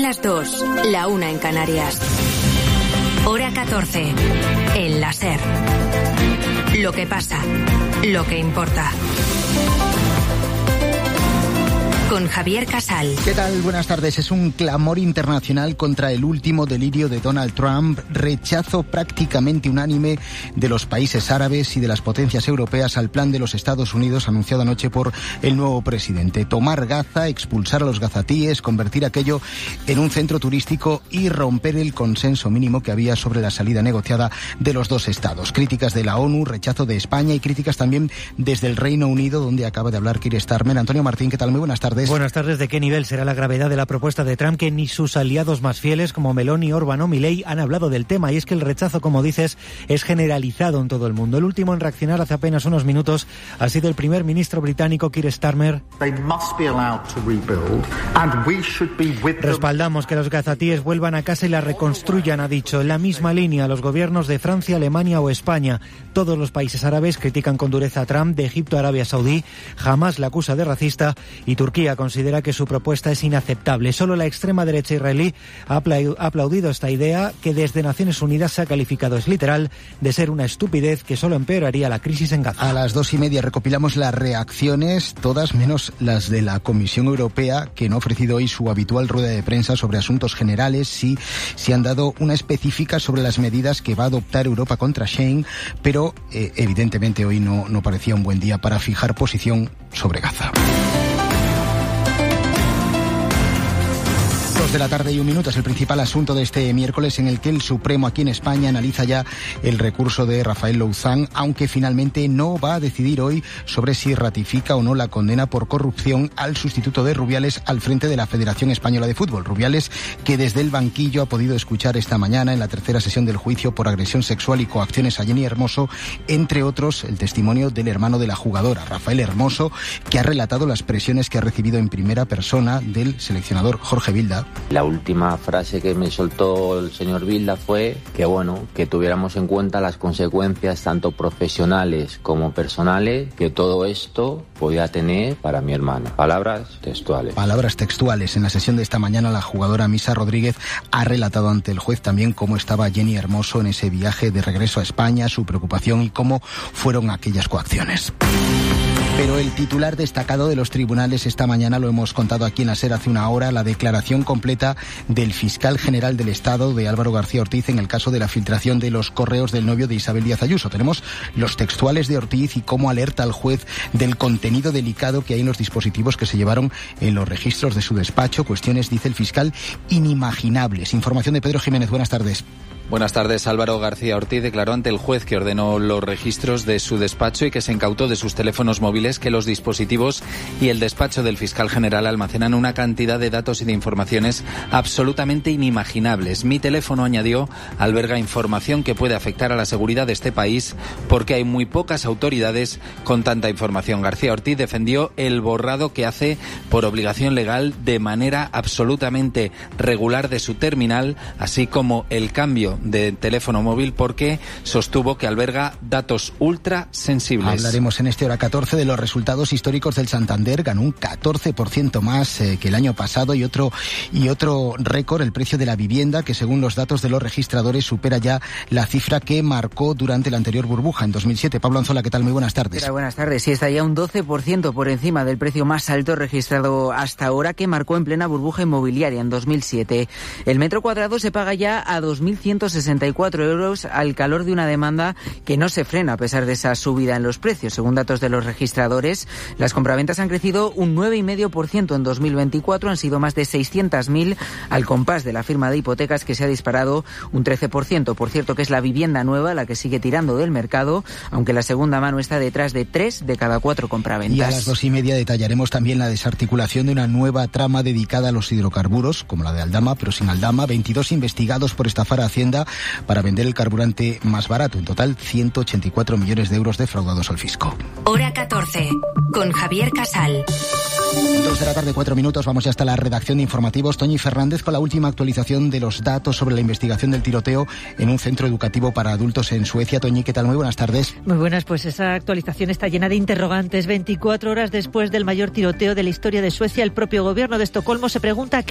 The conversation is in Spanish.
las 2, la 1 en Canarias. Hora 14, en la SER. Lo que pasa, lo que importa. Con Javier Casal. ¿Qué tal? Buenas tardes. Es un clamor internacional contra el último delirio de Donald Trump. Rechazo prácticamente unánime de los países árabes y de las potencias europeas al plan de los Estados Unidos anunciado anoche por el nuevo presidente. Tomar Gaza, expulsar a los gazatíes, convertir aquello en un centro turístico y romper el consenso mínimo que había sobre la salida negociada de los dos estados. Críticas de la ONU, rechazo de España y críticas también desde el Reino Unido, donde acaba de hablar Keir Starmer. Antonio Martín, ¿qué tal? Muy buenas tardes. Buenas tardes. ¿De qué nivel será la gravedad de la propuesta de Trump que ni sus aliados más fieles como Meloni, Orbán o Milei han hablado del tema? Y es que el rechazo, como dices, es generalizado en todo el mundo. El último en reaccionar hace apenas unos minutos ha sido el primer ministro británico Keir Starmer. Respaldamos que los gazatíes vuelvan a casa y la reconstruyan, ha dicho. En la misma línea, los gobiernos de Francia, Alemania o España. Todos los países árabes critican con dureza a Trump. De Egipto a Arabia Saudí jamás la acusa de racista y Turquía considera que su propuesta es inaceptable. Solo la extrema derecha israelí ha aplaudido esta idea que desde Naciones Unidas se ha calificado, es literal, de ser una estupidez que solo empeoraría la crisis en Gaza. A las 2:30 recopilamos las reacciones, todas menos las de la Comisión Europea, que no ha ofrecido hoy su habitual rueda de prensa sobre asuntos generales. Sí han dado una específica sobre las medidas que va a adoptar Europa contra Schengen, pero evidentemente hoy no parecía un buen día para fijar posición sobre Gaza. 2 de la tarde y 1 minuto es el principal asunto de este miércoles, en el que el Supremo aquí en España analiza ya el recurso de Rafael Louzán, aunque finalmente no va a decidir hoy sobre si ratifica o no la condena por corrupción al sustituto de Rubiales al frente de la Federación Española de Fútbol. Rubiales, que desde el banquillo ha podido escuchar esta mañana en la tercera sesión del juicio por agresión sexual y coacciones a Jenny Hermoso, entre otros el testimonio del hermano de la jugadora, Rafael Hermoso, que ha relatado las presiones que ha recibido en primera persona del seleccionador Jorge Vilda. La última frase que me soltó el señor Vilda fue que tuviéramos en cuenta las consecuencias tanto profesionales como personales que todo esto podía tener para mi hermana. Palabras textuales. Palabras textuales. En la sesión de esta mañana, la jugadora Misa Rodríguez ha relatado ante el juez también cómo estaba Jenny Hermoso en ese viaje de regreso a España, su preocupación y cómo fueron aquellas coacciones. Pero el titular destacado de los tribunales esta mañana, lo hemos contado aquí en la SER hace una hora, la declaración completa del fiscal general del Estado, de Álvaro García Ortiz, en el caso de la filtración de los correos del novio de Isabel Díaz Ayuso. Tenemos los textuales de Ortiz y cómo alerta al juez del contenido delicado que hay en los dispositivos que se llevaron en los registros de su despacho. Cuestiones, dice el fiscal, inimaginables. Información de Pedro Jiménez. Buenas tardes. Buenas tardes. Álvaro García Ortiz declaró ante el juez que ordenó los registros de su despacho y que se incautó de sus teléfonos móviles que los dispositivos y el despacho del fiscal general almacenan una cantidad de datos y de informaciones absolutamente inimaginables. Mi teléfono, añadió, alberga información que puede afectar a la seguridad de este país porque hay muy pocas autoridades con tanta información. García Ortiz defendió el borrado que hace por obligación legal de manera absolutamente regular de su terminal, así como el cambio de teléfono móvil porque sostuvo que alberga datos ultra sensibles. Hablaremos en este hora 14 de los resultados históricos del Santander. Ganó un 14% más que el año pasado y otro récord, el precio de la vivienda, que según los datos de los registradores supera ya la cifra que marcó durante la anterior burbuja en 2007. Pablo Anzola, ¿qué tal? Muy buenas tardes. Hola, buenas tardes. Sí, está ya un 12% por encima del precio más alto registrado hasta ahora, que marcó en plena burbuja inmobiliaria en 2007. El metro cuadrado se paga ya a 2.164 euros al calor de una demanda que no se frena a pesar de esa subida en los precios. Según datos de los registradores, las compraventas han crecido un 9,5% en 2024, han sido más de 600.000 al compás de la firma de hipotecas, que se ha disparado un 13%. Por cierto, que es la vivienda nueva la que sigue tirando del mercado, aunque la segunda mano está detrás de 3 de cada 4 compraventas. Y a las 2:30 detallaremos también la desarticulación de una nueva trama dedicada a los hidrocarburos, como la de Aldama, pero sin Aldama. 22 investigados por estafar a Hacienda para vender el carburante más barato. En total, 184 millones de euros defraudados al fisco. Hora 14, con Javier Casal. 2 de la tarde, 4 minutos. Vamos ya hasta la redacción de informativos. Toñi Fernández con la última actualización de los datos sobre la investigación del tiroteo en un centro educativo para adultos en Suecia. Toñi, ¿qué tal? Muy buenas tardes. Muy buenas, pues esa actualización está llena de interrogantes. 24 horas después del mayor tiroteo de la historia de Suecia, el propio gobierno de Estocolmo se pregunta